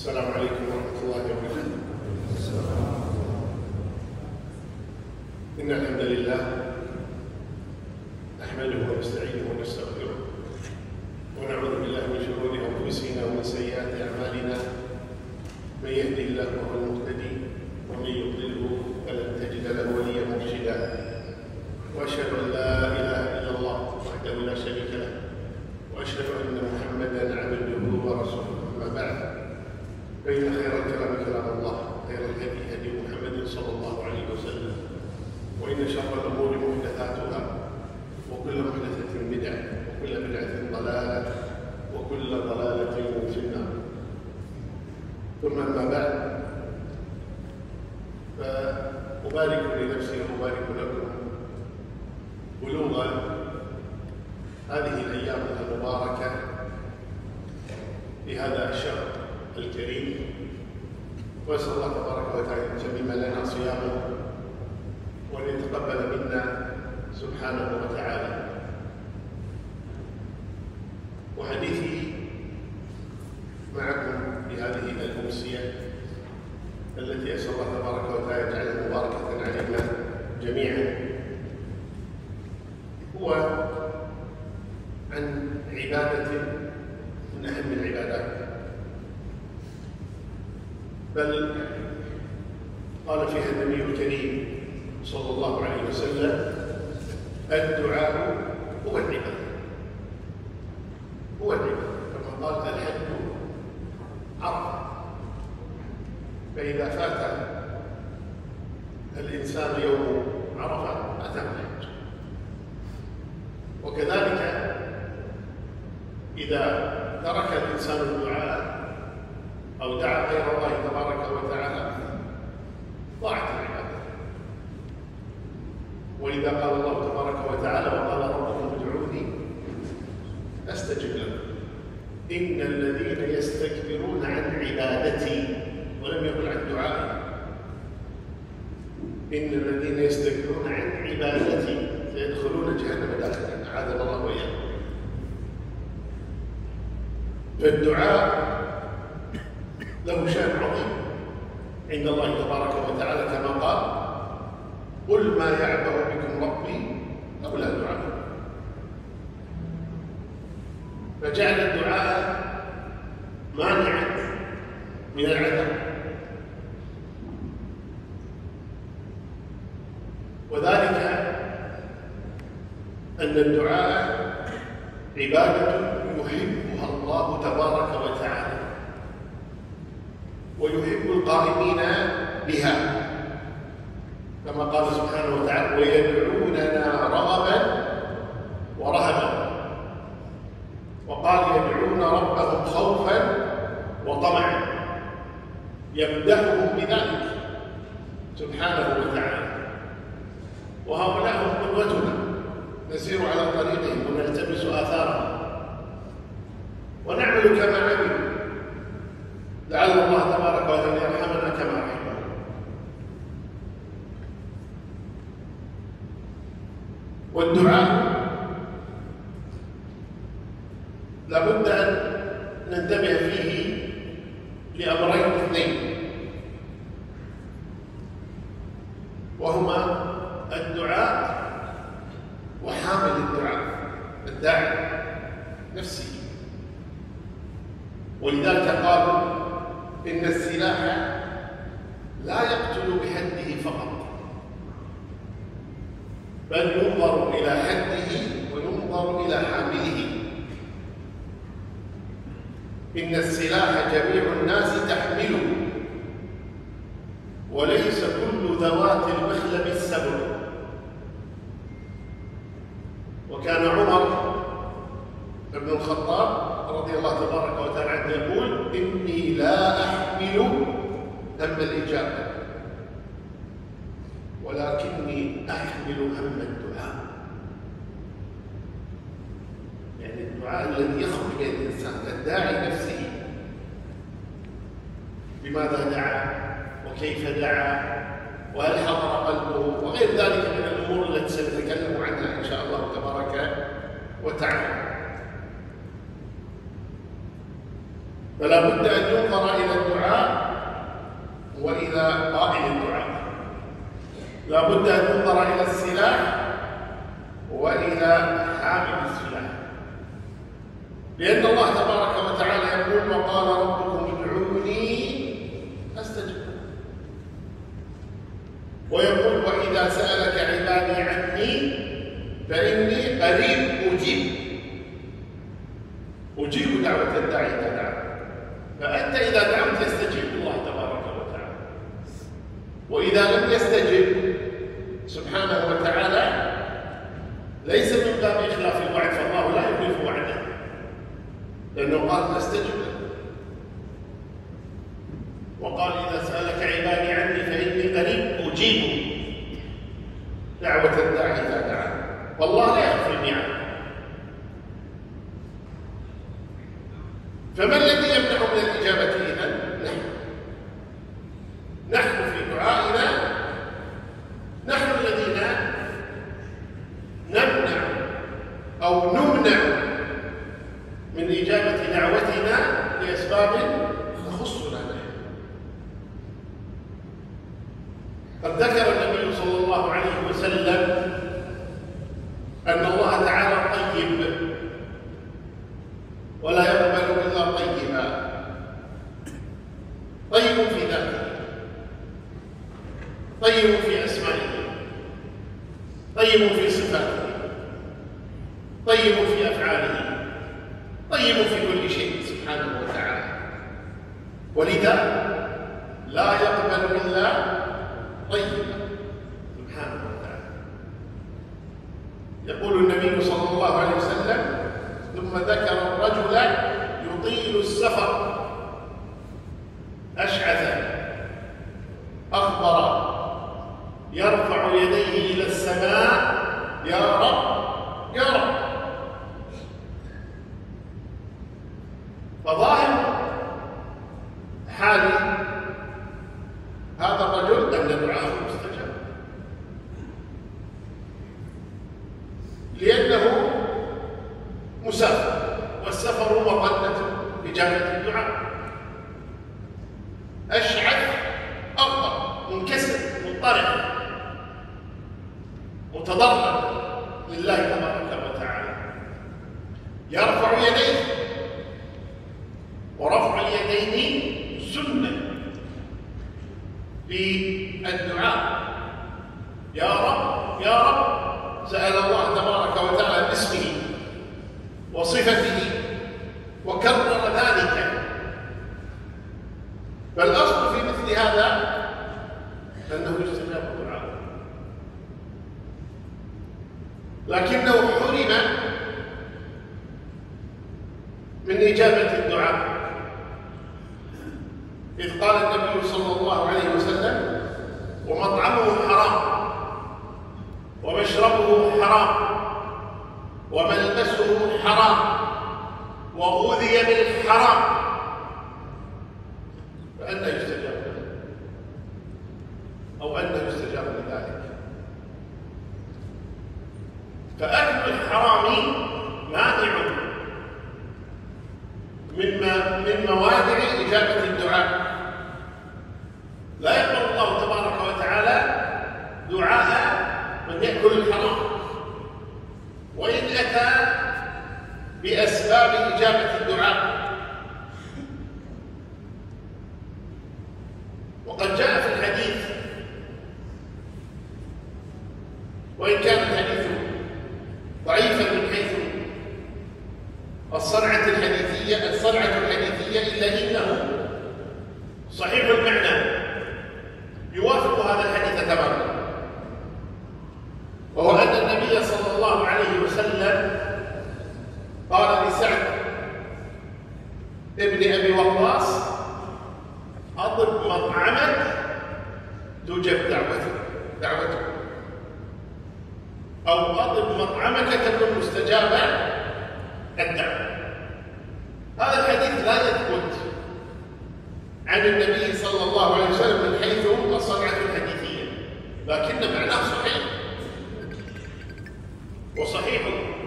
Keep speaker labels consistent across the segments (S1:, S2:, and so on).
S1: السلام عليكم ورحمة الله وبركاته. إن الحمد لله نحمده ونستعينه ونستغفره ونعوذ بالله من شرور أنفسنا ومن سيئات أعمالنا. من يهده الله فهو المهتدي ومن يضلله فلن تجد له وليا مرشدا. وأشهد أن لا إله إلا الله وحده لا شريك له وأشهد أن محمدا عبده ورسوله. أما بعد، فإن خير الكلام كلام الله، خير الهدي هدي محمد صلى الله عليه وسلم، وإن شر الأمور محدثاتها، وكل محدثة بدعة، وكل بدعة ضلالة، وكل ضلالة في النار. ثم أما بعد، فأبارك لنفسي وأبارك لكم بلوغ هذه الأيام المباركة في هذا الشهر الكريم، وأسأل الله تبارك وتعالى أن يتمم لنا صيامه وأن يتقبل منا سبحانه وتعالى. وحديثي معكم في هذه الأمسية التي أسأل الله تبارك وتعالى يجعلها مباركة علينا جميعا هو عن عبادة من أهم العبادات، بل قال فيها النبي الكريم صلى الله عليه وسلم: الدعاء هو العبادة، هو العبادة، كما قال: الحج عرفة. فإذا فات الإنسان يوم عرفة أتى الحج. وكذلك إذا ترك الإنسان الدعاء أو دعا غير الله تبارك وتعالى ضاعت العبادة. ولذا قال الله تبارك وتعالى: وقال ربكم ادعوني أستجب لكم إن الذين يستكبرون عن عبادتي، ولم يقل عن دعائي، إن الذين يستكبرون عن عبادتي سيدخلون جهنم داخلين، أعاذنا الله وإياكم. فالدعاء له شأن عظيم عند الله تبارك وتعالى، كما قال: قل ما يعبأ بكم ربي لولا دعاء. فجعل الدعاء مانعا من العذاب، وذلك أن الدعاء عبادة يحبها الله تبارك وتعالى ويحب القائمين بها، كما قال سبحانه وتعالى: ويدعوننا رغبا ورهبا. وقال: يدعون ربهم خوفا وطمعا، يمدحهم بذلك سبحانه وتعالى. وهؤلاء هم قدوتنا، نسير على طريقهم ونلتمس آثارهم ونعمل كما عملوا، لعل الله تبارك وتعالى يرحمنا كما رحمه. والدعاء لابد أن ننتبه فيه لأمرين اثنين، وهما الدعاء وحامل الدعاء، الداعي نفسه. ولذلك قالوا: إن السلاح لا يقتل بحده فقط، بل ينظر إلى حده وينظر إلى حامله. إن السلاح جميع الناس تحمله، وليس كل ذوات المخلب السبب. وكان عمر بن الخطاب رضي الله تبارك وتعالى عنه يقول: إني لا أحمل هم الإجابة، ولكني أحمل هم الدعاء. يعني الدعاء الذي يخرج من الإنسان، الداعي نفسه، بماذا دعا وكيف دعا وهل حضر قلبه وغير ذلك من الأمور التي سنتكلم عنها إن شاء الله تبارك وتعالى. فلا بد أن ينظر إلى الدعاء وإلى قائل الدعاء. لا بد أن ينظر إلى السلاح وإلى حامل السلاح، لأن الله تبارك وتعالى يقول: وقال ربكم ادعوني أستجب لكم. ويقول: وإذا سألك عبادي عني فإني قريب أجيب دعوة الداعي إذا دعا. فأنت إذا دعوت يستجيب الله تبارك وتعالى، وإذا لم يستجب سبحانه وتعالى ليس من باب إخلاف الوعد، فالله لا يخلف وعده، لأنه قال: نستجب لك. وقال: إذا سألك عبادي عني فإني قريب أجيب دعوة الداعي إذا دعا. والله لا يخلف الميعاد. فما الذي يمنع من الإجابة إذن؟ نحن في دعائنا نحن الذين نمنع أو نمنع من إجابة دعوتنا لأسباب تخصنا نحن. قد ذكر النبي صلى الله عليه وسلم أن الله تعالى طيب ولا يقبل إلا طيبا. طيب في ذاته، طيب في أسمائه، طيب في صفاته، طيب في أفعاله، طيب في كل شيء سبحانه وتعالى. ولذا لا يقبل إلا طيبا سبحانه وتعالى. يقول النبي صلى الله عليه وسلم: ثم ذكر الرجل يطيل السفر أشعث أخبر يرفع يديه إلى السماء: يا رب يا رب. فظاهر حال هذا الرجل أن دعاءه مستجاب، لأنه مسافر، والسفر مظنة إجابة الدعاء. أشعث أغبر منكسر مضطرب متضرر لله تبارك وتعالى، يرفع يديه، ورفع اليدين سنة في الدعاء. يا رب يا رب، سأل الله تبارك وتعالى باسمه وصفته وكرر ذلك. فالأصل في مثل هذا أنه يستجاب الدعاء، لكنه حرم من إجابة الدعاء، إذ قال النبي صلى الله عليه وسلم: ومطعمه حرام ومشربه حرام وملبسه حرام وغذي بالحرام، فأنى يستجاب له أو أنى يستجاب لذلك. فأكل الحرام مانع من موانع إجابة الدعاء. لا يقبل الله تبارك وتعالى دعاء من يأكل الحرام، وإن أتى بأسباب إجابة الدعاء. وقد جاء في الحديث، وإن كان الحديث ضعيفا من حيث الصنعة الحديثية، إلا إنه صحيح المعنى، يوافق هذا الحديث تماما. وهو أن النبي صلى الله عليه وسلم قال لسعد ابن أبي وقاص: أطب مطعمك تجب دعوته، أو أطب مطعمك تكون مستجابة الدعوة. هذا الحديث لا يثبت عن النبي صلى الله عليه وسلم من حيث الصنعة الحديثية، لكن معناه صحيح، وصحيح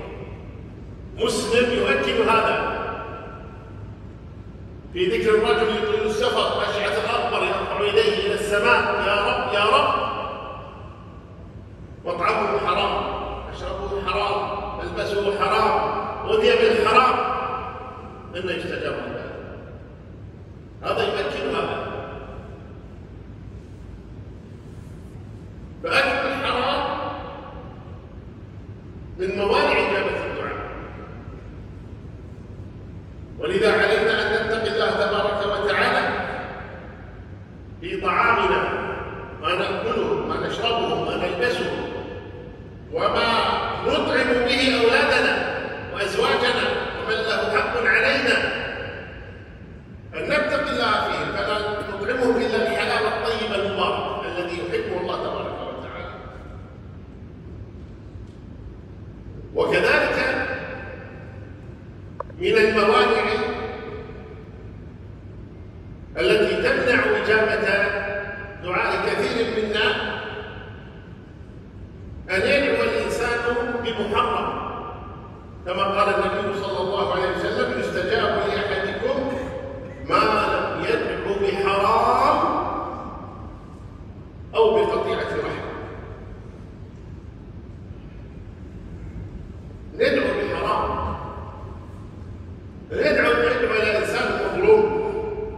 S1: مسلم يؤكد هذا في ذكر الرجل يطيل السفر أشعث الأخبر يرفع يديه إلى يا رب مطعمه حرام، مشربه حرام، ملبسه حرام، غذي بالحرام، إنه يستجاب له. هذا يمكن هذا. فأكل الحرام من موانع إجابة الدعاء، ولذا علينا أن نتقي الله تبارك وتعالى في طعامنا، ما نأكله، ما نشربه، ما نلبسه، وما نطعم به أولادنا وأزواجنا ومن له حق علينا، أن نتقي الله فيه، فلا نطعمهم إلا الحلال الطيب المبارك الذي يحبه الله تبارك وتعالى. وكذلك من الموانع التي تمنع إجابة دعاء كثير منا أن يدعو الإنسان بمحرم، كما قال النبي صلى الله عليه وسلم: يستجاب لأحدكم ما لم يدعو بحرام أو بقطيعة رحم. ندعو بحرام، ندعو إلى إنسان مظلوم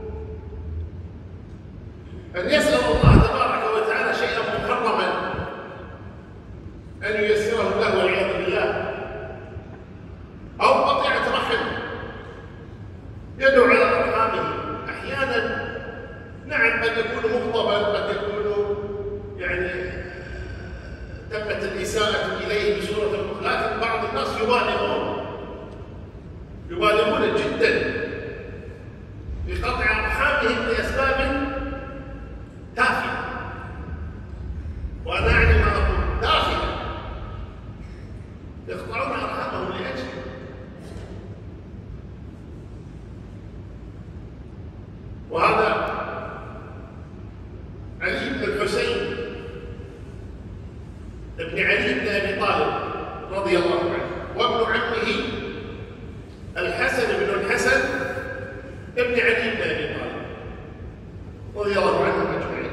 S1: أن يسأل الله تبارك وتعالى شيئا محرما أن ييسره له والعياذ بالله، أو قطيعة رحم، يدعو على أرحامه. أحيانا نعم قد يكون مغضبا، قد يكون يعني تمت الإساءة إليه بصورة أخرى، لكن بعض الناس يبالغون جدا في قطع أرحامهم لأسباب تافهة، وأنا أعني ما أقول تافهة، يقطعون أرحامهم لأجله. وهذا علي بن الحسين ابن علي بن أبي طالب رضي الله عنه، وابن عمه الحسن بن الحسن ابن علي بن أبي طالب رضي الله عنهم أجمعين.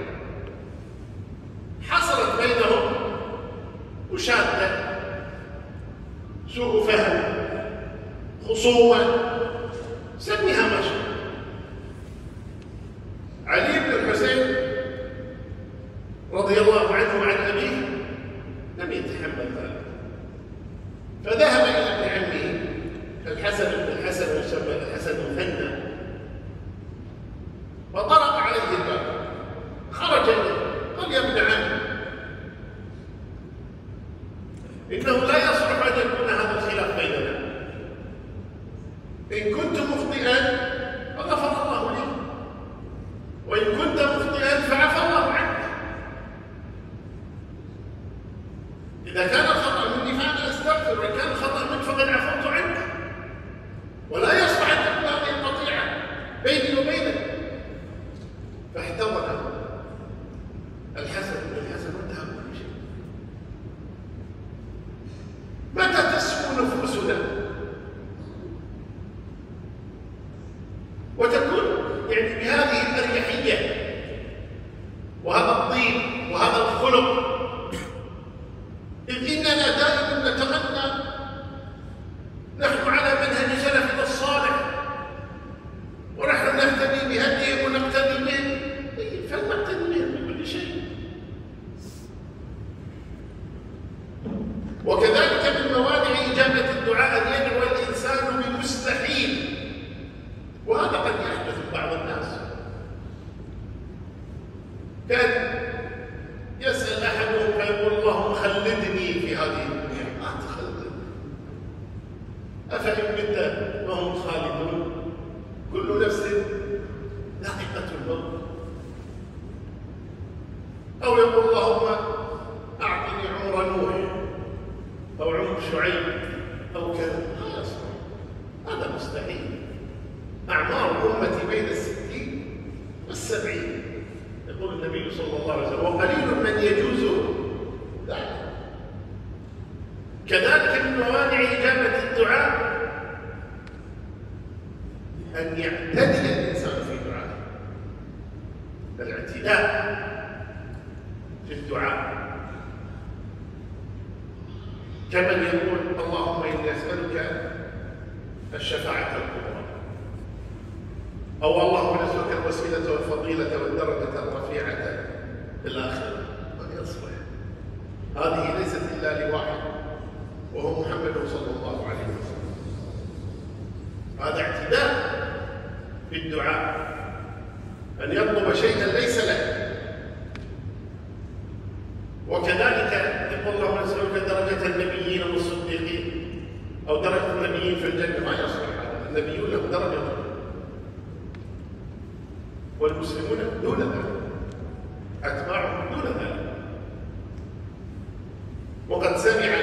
S1: حصلت بينهم مشادة، سوء فهم، خصومة، سميها ما شئت. علي بن الحسين رضي الله عنه وعن أبيه لم يتحمل ذلك، فذهب إلى ابن عمه الحسن بن الحسن، يسمى الحسن المثنى، فطرق عليه الباب، خرج إليه قال: يا ابن عم، إنه لا يصلح أن يكون هذا الخلاف بيننا، إن كنت مخطئا فغفر الله لي، وإن كنت مخطئا فعفى الله عنك. إذا كان الخطأ مني فأنا أستغفر، وإن كان الخطأ منك فقد عفوت عنك، ولا يصلح أن تكون هذه القطيعة بيني وبينك. فاحتضن الحسن بن الحسن وانتهى كل شيء. متى تسمو نفوسنا وتكون يعني بهذه الأريحية وهذا الطيب وهذا الخلق، إذ إننا دائما نتمنى، نحن على منهج سلفنا الصالح ونحن نهتدي بهديهم ونقتدي بهم، فلنقتدي بهم بكل شيء. وكذلك من موانع إجابة الدعاء أن يدعو الإنسان بمستحيل، وهذا قد يحدث بعض الناس. كان يسأل أحدهم فيقول: اللهم خلدني في هذه الدنيا. ما تخلد، أفإن مت وهم خالدون، كل نفس ذائقة الموت. أو يقول: اللهم أعطني عمر نوح أو عمر شعيب أو كذا. لا يصلح، هذا مستحيل. أعمار أمتي بين 60 و70، يقول النبي صلى الله عليه وسلم، وقليل من يجوزه ذلك. كذلك من موانع إجابة الدعاء أن يعتدل الإنسان في دعائه. الاعتداء الدعاء، كمن يقول اللهم إني أسألك الشفاعة الكبرى، أو اللهم نسألك الوسيلة والفضيلة والدرجة الرفيعة في الآخرة. ما يصلح، هذه ليست إلا لواحد وهو محمد صلى الله عليه وسلم. هذا اعتداء في الدعاء، أن يطلب شيئا ليس له. وكذلك يقول اللهم نسألك درجة النبيين والصديقين أو درجة النبيين في الجنة. ما يصلح هذا، النبيون لهم درجة والمسلمون دون ذلك، أتباعهم دون ذلك. وقد سمع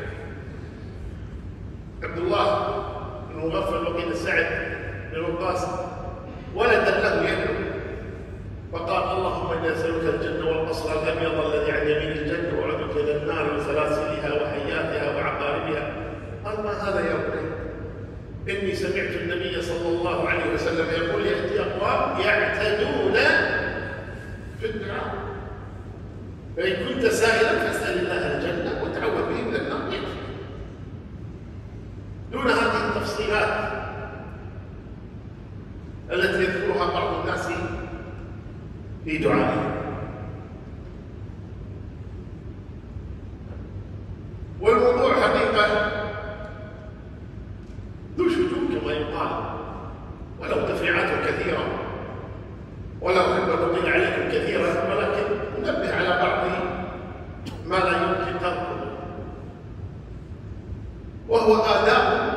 S1: عبد الله بن مغفل وقيل سعد بن وقاص ولدا له يدعو فقال اللهم إني أسألك الجنة والقصر الأبيض الذي عن يمين الجنة وأعوذ بك من النار وسلاسلها وحياتها وعقاربها. قال ما هذا يا بني؟ إني سمعت النبي صلى الله عليه وسلم يقول يأتي أقوام يعتدون في الدعاء، فإن كنت سائلا فاسأل الله الجنة وتعوذ به من النار يكفي، دون هذه التفصيلات التي يذكرها بعض الناس في دعائهم. والموضوع حقيقة ذو شجون كما يقال، ولو تفريعات كثيرة ولا أحب أن أطيل عليكم كثيرا، ولكن ننبه على بعض ما لا يمكن تركه، وهو آداب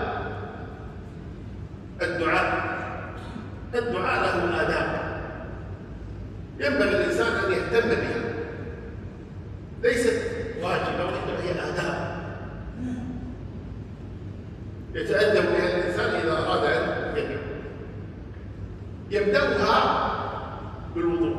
S1: الدعاء. الدعاء له آداب ينبغي الإنسان أن يهتم بها، ليست واجبة وإنما هي آداب يتأدب بها الإنسان إذا أراد أن يدعو. يبدأها بالوضوء،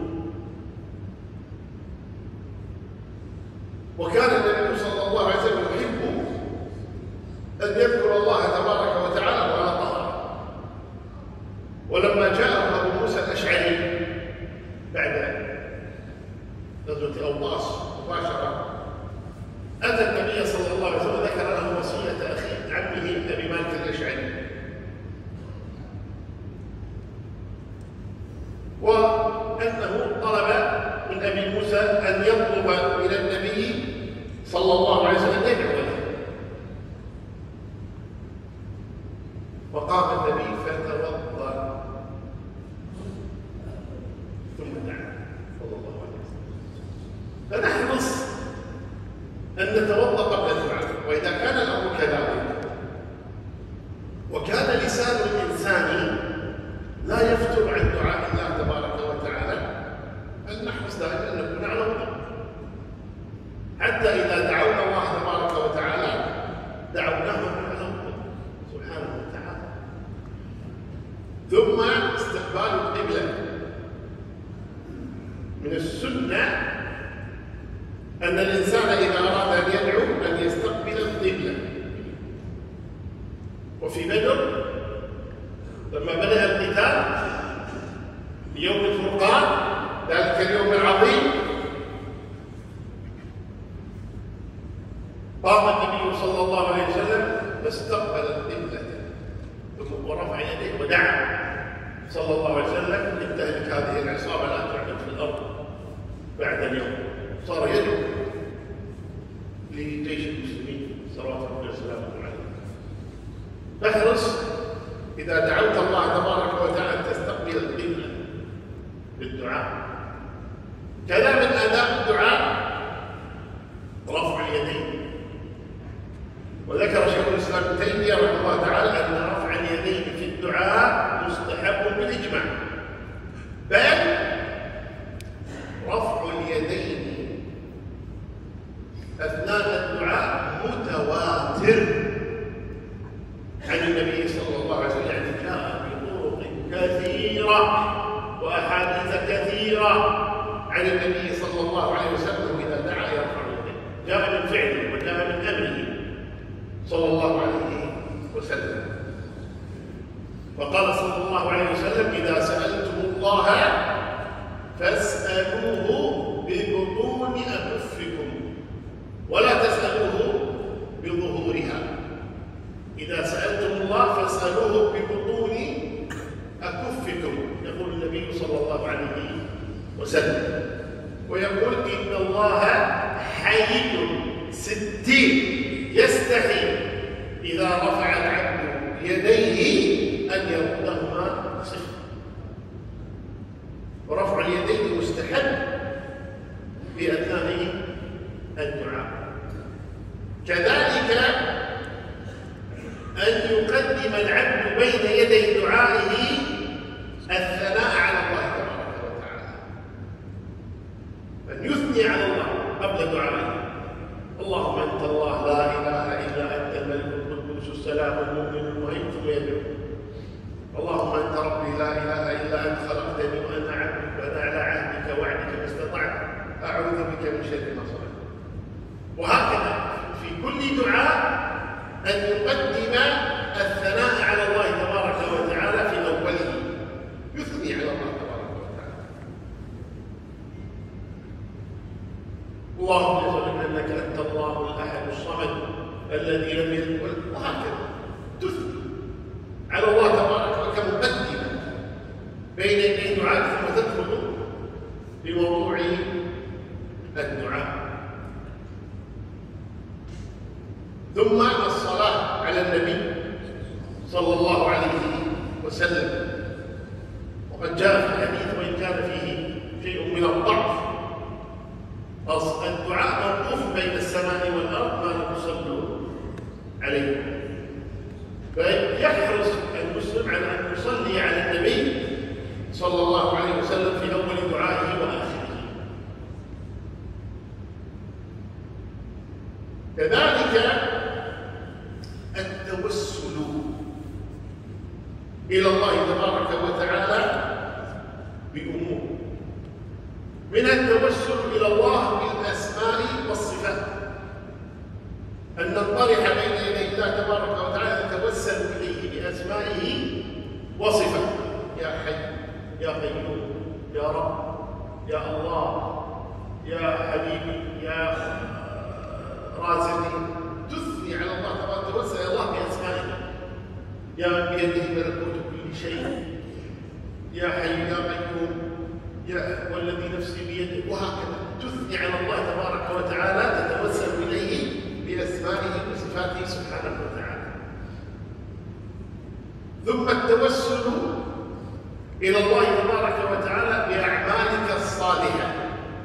S1: وكان النبي صلى الله عليه وسلم يحب أن يذكر الله تبارك وتعالى وعلى طهارة. ولما جاءه أبو موسى الأشعري بعد غزوة أوطاس مباشرة أتى النبي صلى الله عليه وسلم ذكر له وصية أخيه عمه أبي مالك الأشعري، وأنه طلب من أبي موسى أن يطلب إلى النبي صلى الله عليه وسلم يدعو له. وقام النبي فتوضأ ثم دعا صلى الله عليه وسلم. فنحرص أن نتوضأ قبل الدعاء، وإذا كان الأمر كذلك وكان لسان الإنسان لا يفتر عن دعاء الله تبارك وتعالى فلنحرص دائما أن نكون على وضوء، حتى إذا دعونا الله تبارك وتعالى دعوناه على وضوء سبحانه وتعالى. ثم استقبال القبلة. من السنة أن الإنسان إذا أراد أن يدعو أن يستقبل القبلة. وفي بدر لما بدأ القتال يوم الفرقان ذلك اليوم العظيم قام النبي صلى الله عليه وسلم فاستقبل القبلة ثم ورفع يديه ودعا صلى الله عليه وسلم لتهلك هذه العصابة لا تعبد في الأرض بعد اليوم. صار يدعو لجيش المسلمين صلوات الله وسلامه عليه. فاحرص إذا دعوت الله تبارك وتعالى أن تستقبل القبلة بالدعاء. كذا من آداب الدعاء رفع اليدين. وذكر شيخ الإسلام ابن تيمية رحمه الله تعالى أن رفع اليدين في الدعاء مستحب بالإجماع، بل رفع اليدين أثناء الدعاء متواتر عن النبي صلى الله عليه وسلم، يعني جاء بطرق إن الله حي ستير يستحي إذا رفع العبد يديه أن يردهما صفر. ورفع اليدين مستحب في أثناء الدعاء. كذلك أن يقدم العبد بين يدي دعائه الثناء على الله تبارك وتعالى، أن يثني على الله قبل دعائه. اللهم أنت الله لا إله إلا أنت الملك القدوس السلام المؤمن المهيمن، ثم يدعو اللهم أنت ربي لا إله إلا أنت خلقتني وأنا عبدك وأنا على عهدك ووعدك ما استطعت أعوذ بك من شر ما صنعت. وهكذا في كل دعاء أن يقدم الثناء على الله تبارك وتعالى في أوله، يثني على الله تبارك وتعالى. اللهم اجعل أنك أنت الله الأحد الصمد الذي لم يلد ولد، وهكذا تثني على الله تبارك وتعالى كمقدمة بين يدي دعاء، ثم تدخل بموضوع الدعاء. ثم الصلاة على النبي صلى الله عليه وسلم. وقد جاء في الحديث وإن كان فيه شيء من الضعف الدعاء موقوف بين السماء والأرض ما لم يصلوا عليه، فيحرص المسلم على أن يصلي على النبي صلى الله عليه وسلم في أول دعائه وآخره. كذلك التوسل إلى الله تبارك وتعالى بأمور، من التوسل إلى الله بالأسماء والصفات، أن ننطرح بين يدي الله تبارك وتعالى نتوسل إليه بأسمائه وصفاته. يا حي يا قيوم يا رب يا الله يا حبيبي يا رازقي، تثني على الله تبارك وتعالى، توسل إلى الله بأسمائه. يا من بيده ملكوت كل شيء، يا حي يا قيوم يا والذي نفسي بيده، وهكذا تثني على الله تبارك وتعالى، تتوسل إليه بأسمائه وصفاته سبحانه وتعالى. ثم التوسل إلى الله تبارك وتعالى بأعمالك الصالحة،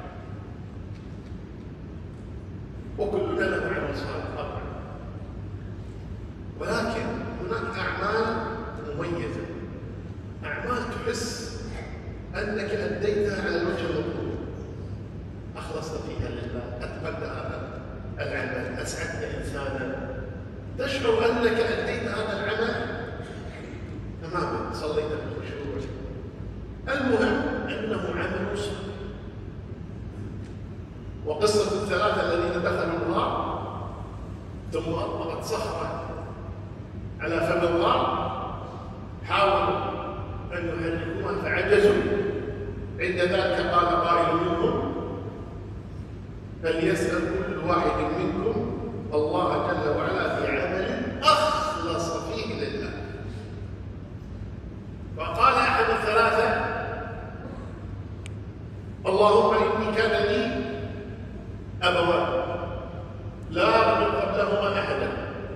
S1: وكلنا له عمل صالح طبعا، ولكن هناك أعمال مميزة، أعمال تحس أنك أديتها على الوجه المطلوب، أخلصت فيها لله، أتقنت هذا العمل، أسعدت إنسانا، تشعر أنك أديت هذا العمل تماما، صليت بالخشوع. المهم أنه عمل صالح. وقصة الثلاثة الذين دخلوا الغار ثم أطلقت صخرة على فم الغار، حاولوا أن يحركوها فعجزوا. عند ذلك قال قائل منهم فليسأل كل واحد منكم الله جل وعلا في عمل أخلص فيه لله. فقال أحد الثلاثة اللهم إني كان لي أبوان لا أرجو قبلهما أحدا،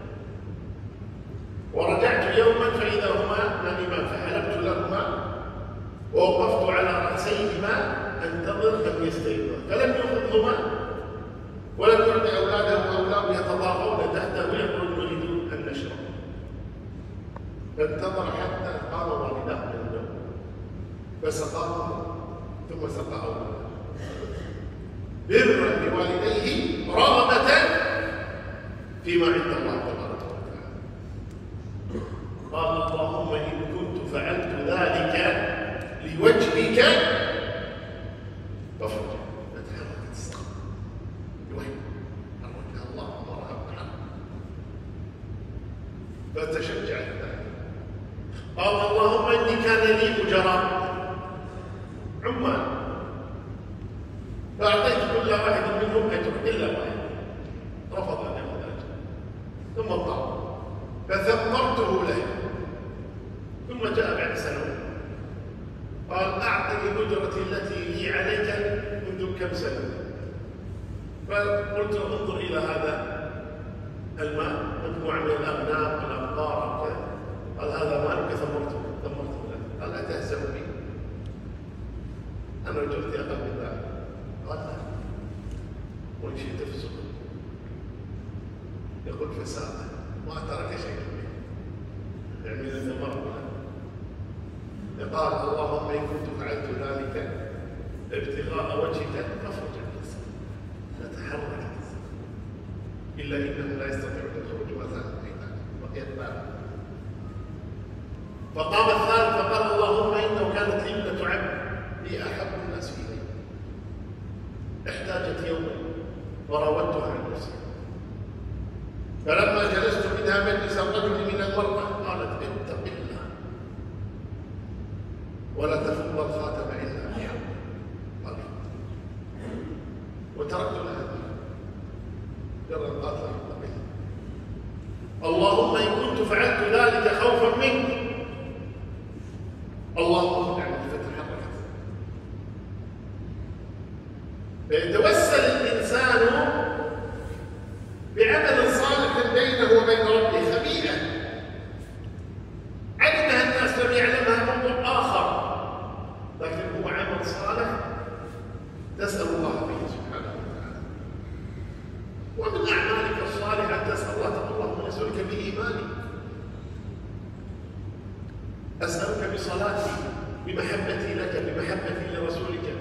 S1: ورجعت يوما فإذا هما نائمان فحلبت لهما ووقفت على رأسيهما أنتظر أن يستيقظا، فلم يأخذهما ولم يعد أولاده وأولاد يتضاغون تحته يقولون نريد أن نشرب، فانتظر حتى قام والداه من النوم فسقاهما ثم سقى أولاده برا بوالديه رغبة فيما عند الله تبارك وتعالى. قال اللهم إن كنت فعلت ذلك لوجهك فافرج. فتحركت الصخرة لوين؟ حركها الله أمرها بحركة فتشجع ذلك. قال اللهم إني كان لي أجراء عمال فأعطيت كل واحد منهم أجر إلا واحد رفض أن يأخذ أجر، ثم طلب فثمرته له، ثم جاء بعد سنة قال أعطني أجرتي التي لي عليك منذ كم سنة، فقلت انظر إلى هذا المال، مجموعة من الأغنام والأبقار وكذا. قال هذا مالك ثمرته له. قال أتهزأ بي؟ أنا أجرتي أقل من ذلك. قال لا، وإن شئت في السوق. يقول فساده ما ترك شيئا منه، يعني ثمر له. قال اللهم إن كنت فعلت ذلك ابتغاء وجهك فافرج عن النساء، فتحرك النساء، إلا إنهم لا يستطيعون الخروج وزاد الميدان ويتباعد. فقام الثالث فقال اللهم إنه كانت لي ابنة عم لي أحب الناس إلي، احتاجت يوما وراودتها عن نفسها، فلما جلست منها مجلس الرجل من المرأة قالت اتق الله ولا تفض الخاتم إلا بحق. قال وتركت لها جرى قالت له اتق الله، اللهم إن كنت فعلت ذلك خوفا منك اللهم اخدعني. فتحركت. فيتوسل الإنسان بعمل صالح بينه وبين ربه خبيئة علمها الناس لم يعلمها موضوع آخر، لكن هو عمل صالح تسأل الله به سبحانه وتعالى. ومن أعمالك الصالحة تسأل الله تقول اللهم أسألك بإيماني، أسألك بصلاتي، بمحبتي لك، بمحبتي لرسولك،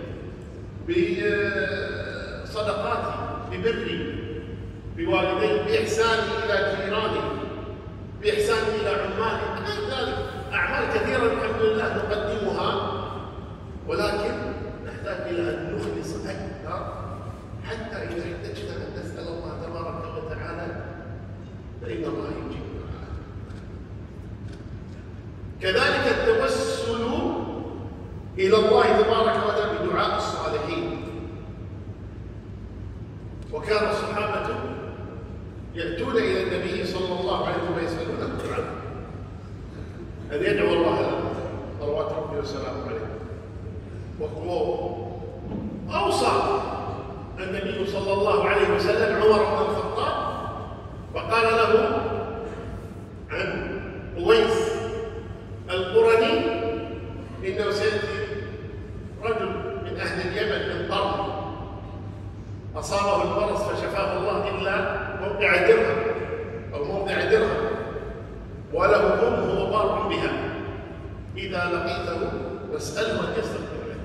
S1: بصدقاتي، ببري بوالدي، بإحساني إلى جيراني، بإحساني إلى عمالي، غير ذلك أعمال كثيرة الحمد لله نقدمها، ولكن نحتاج إلى أن نخلص أكثر حتى إذا احتجنا أن نسأل الله تبارك وتعالى فإن الله يجيبنا. كذلك التوسل إلى الله تبارك وتعالى بدعاء الصالحين. وكان الصحابة يأتون إلى النبي صلى الله عليه وسلم ويسألونه عنه أن يدعو الله له صلوات ربي وسلامه عليه. وأوصى النبي صلى الله عليه وسلم عمر بن الخطاب فقال له عن أويس القرني إنه سيأتي رجل من أهل اليمن من قرن أصابه البرص فشفاه الله إلا موضع درهم أو موضع درهم، وله أمه وبار بها، إذا لقيته فاسأله أن يستغفر له.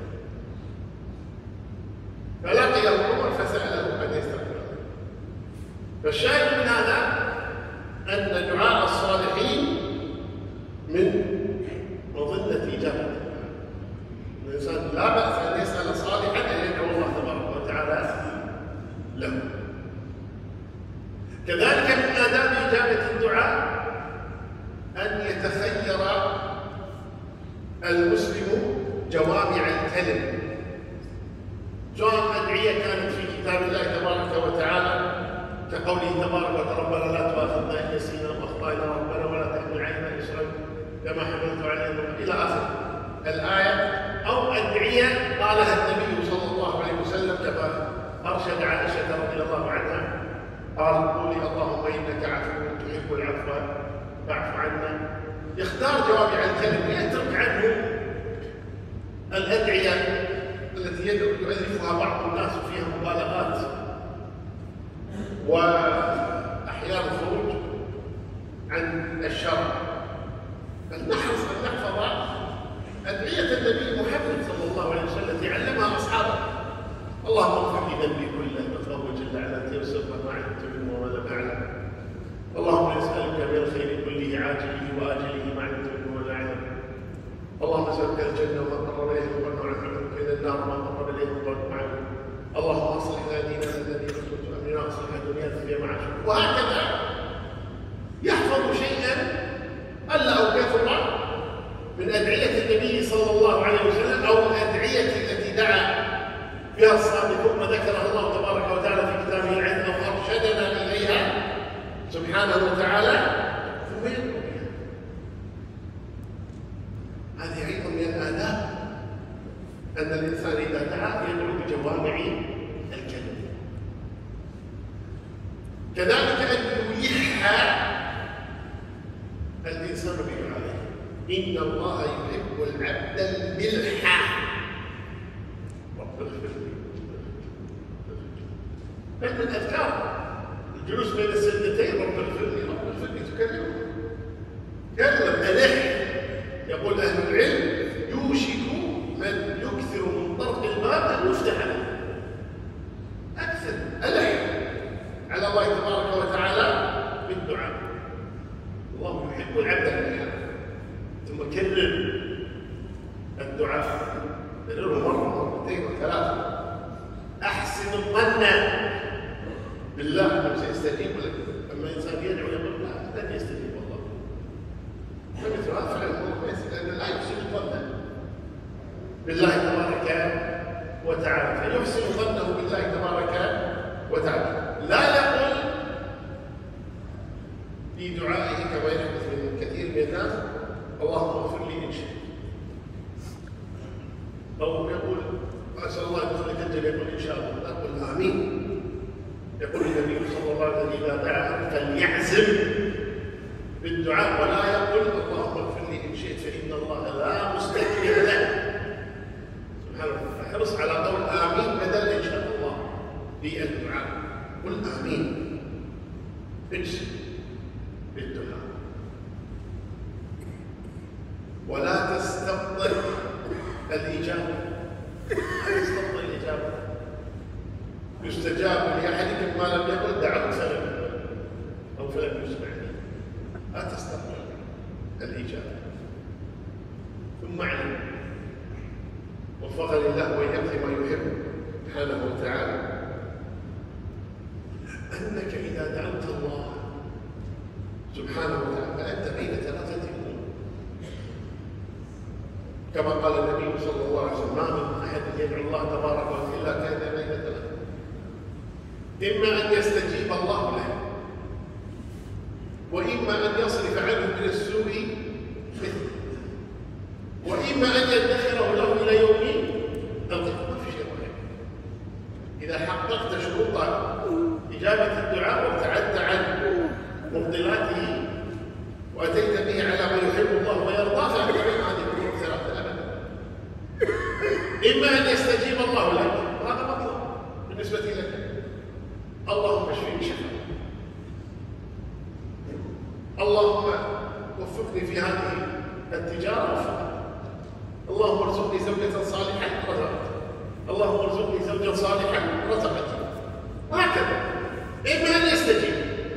S1: فلقيه عمر فسأله أن يستغفر له. فالشاهد من هذا أن دعاء الصالحين من مظلة إجابة الإنسان. لا بأس أن يسأل صالحا أن يدعو الله تبارك وتعالى له. كذلك من آداب إجابة الدعاء أن يتخير المسلم جوامع الكلم، سواء أدعية كانت في كتاب الله تبارك وتعالى كقوله تبارك وتعالى ربنا لا تؤاخذنا إن نسينا وأخطأنا ربنا ولا تحمل علينا إصرا كما حملت علينا إلى آخر الآية، أو أدعية قالها النبي صلى الله عليه وسلم كما أرشد عائشة رضي الله عنها قال قولي اللهم إنك عفو تحب العفو فاعف عنا. يختار جوامع الكلم ويترك عنه الأدعية التي يؤلفها بعض الناس فيها مبالغات وأحيانا خروج عن الشرع. فلنحرص أن نحفظ أدعية النبي محمد صلى الله عليه وسلم التي علمها أصحابه. اللهم اغفر لي ذنبي كله وتفوج اللعنة وسر ما علمت منه وما لم أعلم. اللهم نسألك من الخير كله عاجله وآجله ما علمت منه وما لم أعلم. اللهم نسألك الجنة وما قرب إليه وما عنك إلى النار وما قرب إليه وما معه. اللهم أصلح لنا ديننا الذي نصلح أمرنا أصلح دنيانا في معاشنا. وهكذا يحفظ شيئا قل أو كثر من أدعية النبي صلى الله عليه وسلم أو الأدعية التي دعا بها الصادقون ذكرها الله تبارك وتعالى في كتابه العزيز أو أرشدنا إليها سبحانه وتعالى ثم يدعو بها. هذه أيضا من الآداب أن الإنسان إذا دعا يدعو بجوامع الكلم. كذلك أن يلح الإنسان بدعائه. إن الله يحب العبد الملح. رب اغفر لي. من الأذكار الجلوس بين السجدتين، رب اغفر لي رب اغفر لي، تكلم ألح. يقول أهل العلم يوشك من يكثر من طرق الباب أن يفتح له. أكثر ألح على الله تبارك وتعالى بالدعاء. الله يحب العبد الملح. ثم كرر الدعاء، كرره مرة مرتين وثلاثة. أحسن الظن بالله أنه سيستجيب لك. أما إنسان يدعو يقول لا لن يستجيب الله، فمثل هذا فعلا هو كويس، لأن لا يحسن الظن بالله تبارك وتعالى، فيحسن ظنه بالله تبارك وتعالى. لا يقول في دعائه كما يحدث من كثير من الناس اللهم اغفر لي إن شئت، أو يقول أسأل الله أن يدخلك الجنة، يقول إن شاء الله، أقول آمين. يقول النبي صلى الله عليه وسلم إذا دعا فليعزم بالدعاء ولا يقول اللهم اغفر لي إن شئت، فإن الله لا مستكبر له. سبحان الله. احرص على قول آمين بدل إن شاء الله في الدعاء. قل آمين، اجزم بالدعاء ولا تستبطئ الإجابة. لا تستبطئ الإجابة. يستجاب لأحدكم ما لم يقل دعوت فلم يسمعني. لا تستبطئ الإجابة. ثم اعلم وفقني الله وإياك ما يحب سبحانه وتعالى أنك إذا دعوت الله سبحانه وتعالى فأنت بين ثلاثة أمور، كما قال النبي صلى الله عليه وسلم ما من أحد يدعو الله تبارك وتعالى إلا كان بين ثلاثة: إما أن يستجيب الله له، وإما أن يصرف عنه من السوء مثله، وإما أن يدخره له إلى يوم القيامة. ما في شيء واحد. إذا حققت شروط إجابة الدعاء وابتعدت عن مبطلاته وأتيت به على ما يحب الله ويرضاه فأنت بين هذه الأمور الثلاثة أبدا. إما أن يستجيب الله لك، وهذا مطلب بالنسبة لك، اللهم اشفني شفاء، اللهم وفقني في هذه التجارة وفقني، اللهم ارزقني زوجة صالحة رزقتني، اللهم ارزقني زوجا صالحا رزقتني، وهكذا. إما أن يستجيب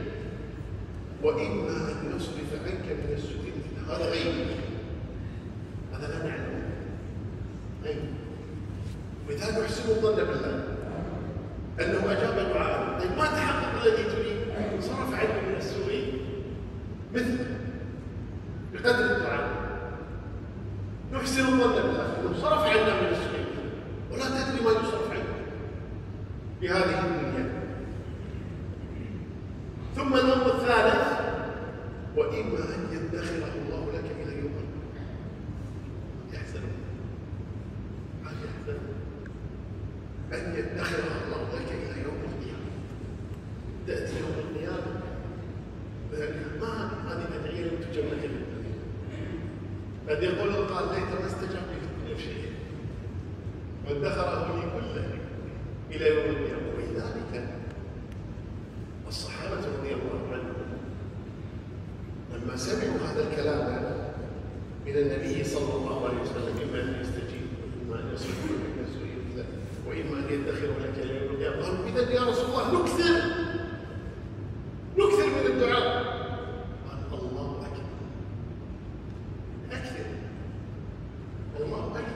S1: وإما أن يصرف عنك من السوء مثله. هذا غيب، هذا لا نعلم غيب. ولذلك نحسن الظن بالله أنه أجاب دعاءنا. طيب ما تحقق الذي تريد، صرف عنك من السوء مثله بقدر الدعاء. نحسن الظن بالله أنه صرف عنا من السوء ولا تدري ما يصرف عنك بهذه الدنيا. ثم الأمر الثالث: وإما أن يدخره الله لك إلى يوم يحزن. هذا يحزن أن يدخره الله لك إلى يوم القيامة. تأتي يوم القيامة ما هذه الأدعية لم تجمع في الدنيا. قد يقول قال ليت ما استجاب لي في الدنيا شيء وادخره لي كله إلى يوم القيامة. ولذلك الصحابة رضي الله عنهم لما سمعوا هذا الكلام من النبي صلى الله عليه وسلم: إما أن يستجيب وإما أن يصرف من السوء مثله وإما أن يدخر لك إلى يوم القيامة، قالوا إذا يا رسول الله نكثر من الدعاء. قال الله أكبر، أكثر، الله أكبر.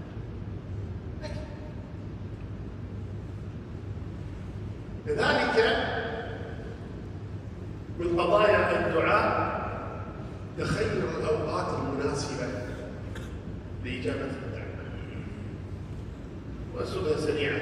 S1: لذلك من قضايا الدعاء تخير الأوقات المناسبة لإجابة الدعوة. وأسئلة سريعة: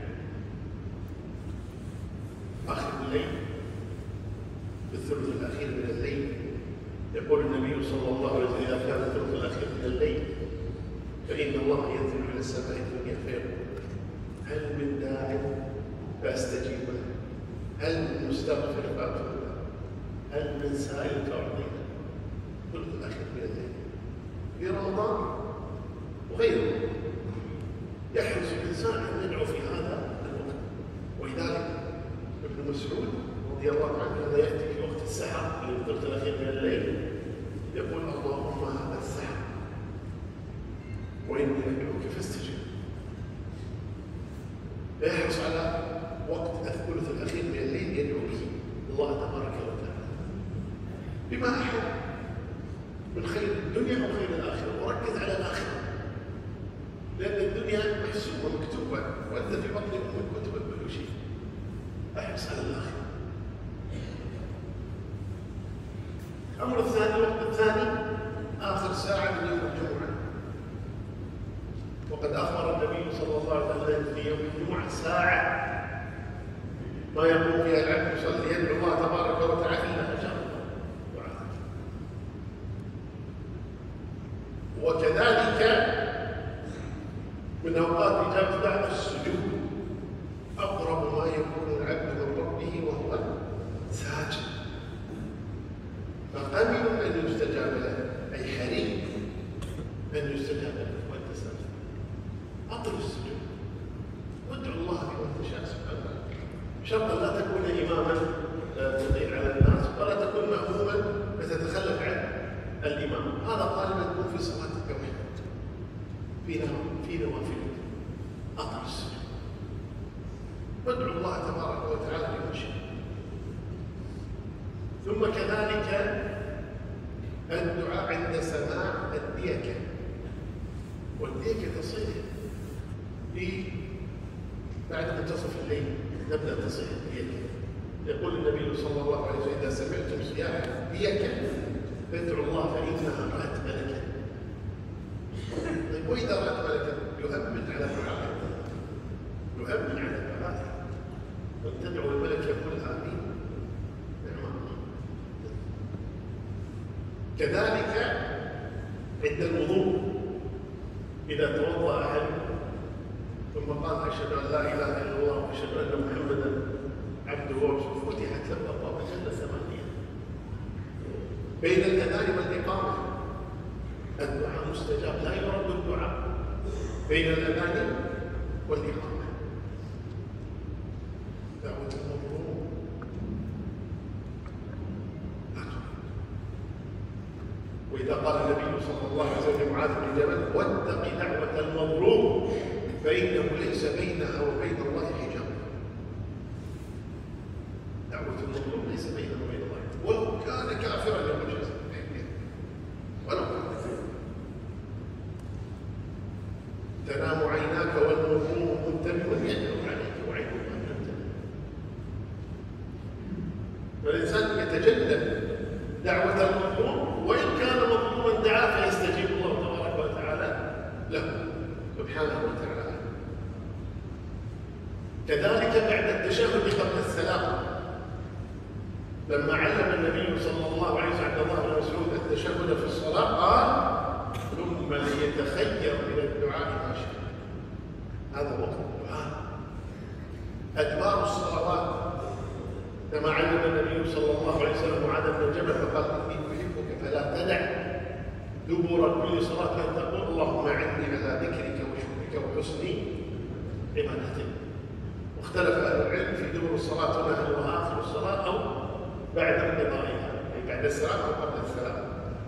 S1: آخر الليل، بالثلث الأخير من الليل، يقول النبي صلى الله عليه وسلم: إذا كان الثلث الأخير من الليل فإن الله ينزل إلى السماء الدنيا فيقول: هل من داع فأستجيب له؟ هل من مستغفر فاغفر له؟ هل من سائل فاعطيه؟ ثلث الاخير من الليل في رمضان وغيره. يحرص الانسان ان يدعو في هذا الوقت. ولذلك ابن مسعود رضي الله عنه كان ياتي في وقت السحر في الثلث الاخير من الليل يقول اللهم هذا السحر واني ادعوك فاستجب. فيحرص على وقت الثلث الاخير من الليل يدعو به الله تبارك وتعالى بما احب من خير الدنيا وخير الاخره، وركز على الاخره لان الدنيا محسوبه مكتوبه وانت في بطن امك كتبت كل شيء. احرص على الاخره. الامر الثاني، الوقت الثاني اخر ساعه من يوم الجمعه، وقد اخبر النبي صلى الله عليه وسلم في يوم الجمعه ساعه ما يقوم فيها العبد يصلي يدعو الله تبارك وتعالى الا اجابه دعاءه. وكذلك من اوقات اجابه دعوه السجود، اقرب ما يكون العبد من ربه وهو ساجد، فامن ان يستجاب له، اي حري ان يستجاب له وانت ساجد. اطل السجود وادعو الله بما تشاء سبحانه وتعالى، شرطا لا تكون اماما تطيع على الناس ولا تكون ماموما فتتخلف عن الامام. هذا غالبا يكون في صلاه التوحيد في نوافل. اطل السجود وادعو الله تبارك وتعالى بما شاء. ثم كذلك الدعاء عند سماع الديكه، والديكه تصيح في بعد منتصف الليل تبدا تصيح الديكه. يقول النبي صلى الله عليه وسلم اذا سمعتم صياح الديكه فادعوا الله فانها رات ملكا. طيب واذا رات ملكا يؤمن على دعائه، يؤمن على دعائه، وتدعو الملك يقول امين. كذلك عند الوضوء اذا توضا احد ثم قال اشهد ان لا اله الا الله واشهد ان محمدا عبده ورسوله فتحت له ابواب الجنه 8. بين الاذان والاقامه الدعاء مستجاب، لا يرد الدعاء بين الاذان والاقامه. دعوه المظلوم واذا قال النبي صلى الله عليه وسلم معاذ بن جبل واتق دعوه المظلوم فانه ليس بينها وبين الله حجاب. دعوه المظلوم ليس بينها وبين الله ولو كان كافرا يوم الجزاء، ولو كان تنام عيناك والمظلوم منتبه يدعو عليك وعين الله تنتبه. فالانسان يتجنب دعوه المظلوم وان كان مظلوما دعاه فيستجيب الله تبارك وتعالى له سبحانه وتعالى. كذلك بعد التشهد قبل السلام لما علم النبي صلى الله عليه وسلم عبد الله بن مسعود التشهد في الصلاه قال ثم ليتخير من الدعاء ما شاء. هذا وقت الدعاء. ادبار الصلوات كما علم النبي صلى الله عليه وسلم معاذ بن جبل فقال اني احبك فلا تدع دبر كل صلاه ان تقول اللهم اعني على ذكرك وشكرك وحسن عبادتك. واختلف اهل العلم في دبر الصلاه هنا هل هو اخر الصلاه او بعد انقضائها، يعني بعد السلام او قبل السلام.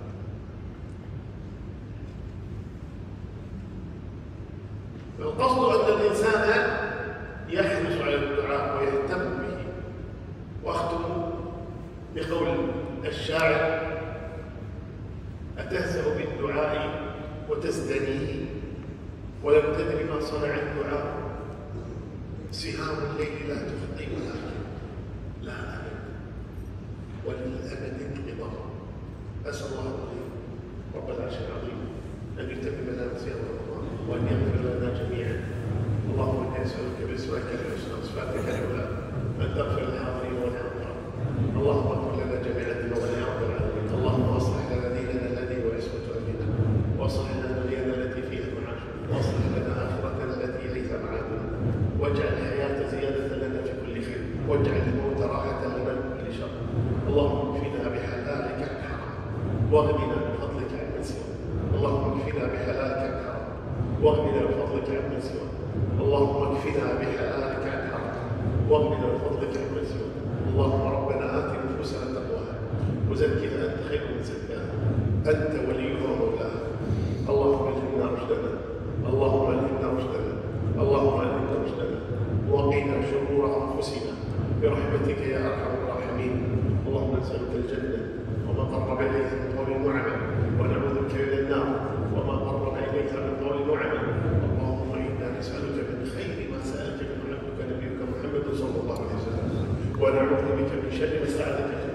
S1: فالقصد ان الانسان يحرص على الدعاء ويهتم به. واختم بقول الشاعر أتهزأ بالدعاء وتزدنيه ولم تدر ما صنع الدعاء سهام الليل لا تخطي ولكن لا أبد وللأبد انقضاء. أسأل الله العظيم رب العرش العظيم أن يتمم لنا صيام رمضان وأن يغفر لنا جميعا. اللهم إني أسألك باسمك الحسنى وصفاتك العلى أن تغفر الحاضرين والحاضرات. اللهم اغفر لنا جميع الذنوب يا رب العالمين. اللهم اصلح لنا ديننا الذي هو عصمة أمرنا، واصلح لنا دنيانا التي فيها معاشنا، واصلح لنا آخرتنا التي إليها معادنا، واجعل الحياة زيادة لنا في كل خير. واجعل الموت راحة لنا من كل شر. اللهم اكفنا بحلالك عن حرام واغننا بفضلك عن من سواك. اللهم اكفنا بحلالك عن حرام واغننا بفضلك عن من سواك. اللهم اكفنا بحلالك عن حرام واغننا بفضلك عن من سواك. اللهم ربنا آت نفوسنا تقواها وزكها أنت خير من زكاها أنت وليها ومولاها. اللهم ألهمنا رشدنا اللهم ألهمنا رشدنا اللهم ألهمنا رشدنا وقنا شرور أنفسنا برحمتك يا أرحم الراحمين. اللهم نسألك الجنة وما قرب إليها من قول وعمل ونعوذ بك من النار وما قرب إليها من قول وعمل. اللهم إنا نسألك من خير ما سألك من عبدك نبيك محمد صلى الله عليه وسلم ونعوذ بك من شر ما استعاذك